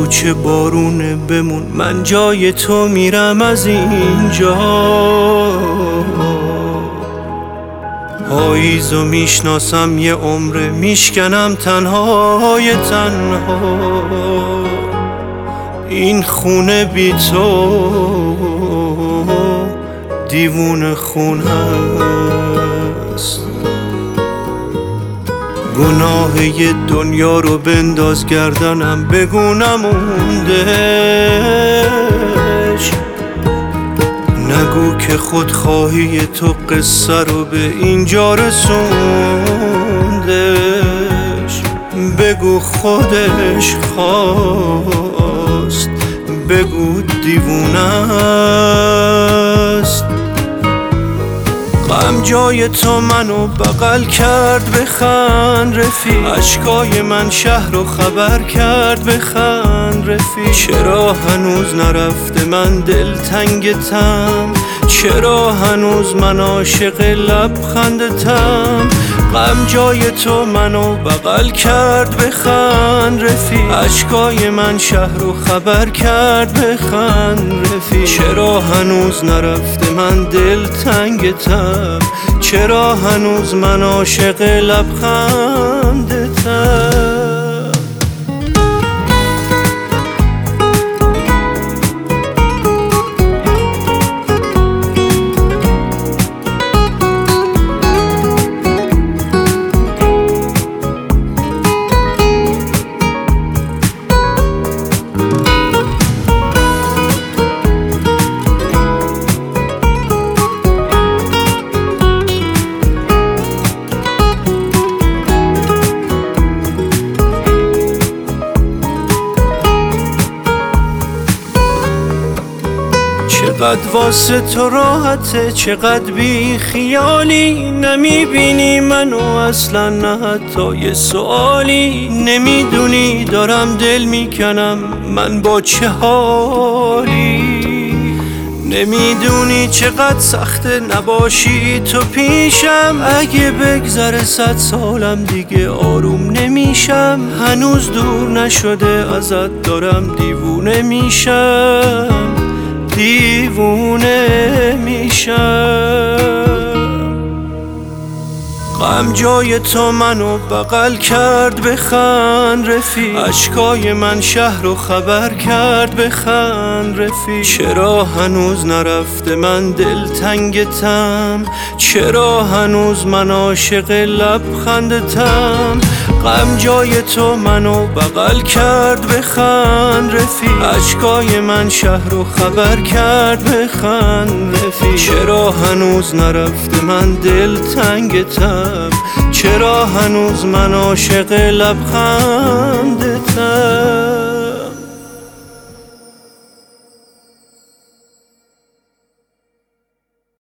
بگو چه بارونه بمون، من جای تو میرم از اینجا. پاییزو میشناسم یه عمره، میشکنم تنهای تنها. این خونه بی تو دیوونه خونه است. گناه یه دنیا رو بنداز گردنم، بگو نموندش. نگو که خودخواهی تو قصه رو به اینجا رسوندش. بگو خودش خواست، بگو دیوونه است. غم جای تو منو بغل کرد، بخند رفیق. اشکای من شهر رو خبر کرد، بخند رفیق. چرا هنوز نرفته من دلتنگتم، چرا هنوز من عاشق لبخندتم. غم جای تو منو بغل کرد، بخند رفیق. اشکای من شهر رو خبر کرد، بخند رفیق. چرا هنوز نرفته من دلتنگتم، چرا هنوز من عاشق لبخندتم. چقدر واسه تو راحته، چقدر بی خیالی. نمیبینی منو اصلا، نه حتی یه سوالی. نمیدونی دارم دل میکنم من با چه حالی. نمیدونی چقدر سخته نباشی تو پیشم. اگه بگذره 100 سالم دیگه آروم نمیشم. هنوز دور نشده ازت دارم دیوونه میشم، دیوونه میشم. غم جای تو منو بغل کرد، بخند رفیق. اشکای من شهر رو خبر کرد، بخند رفیق. چرا هنوز نرفته من دلتنگتم، چرا هنوز من عاشق لبخندتم. غم جای تو منو بغل کرد، بخند رفیق. اشکای من شهر رو خبر کرد، بخند رفیق. چرا هنوز نرفته من دلتنگتم، چرا هنوز من عاشق لبخندتم.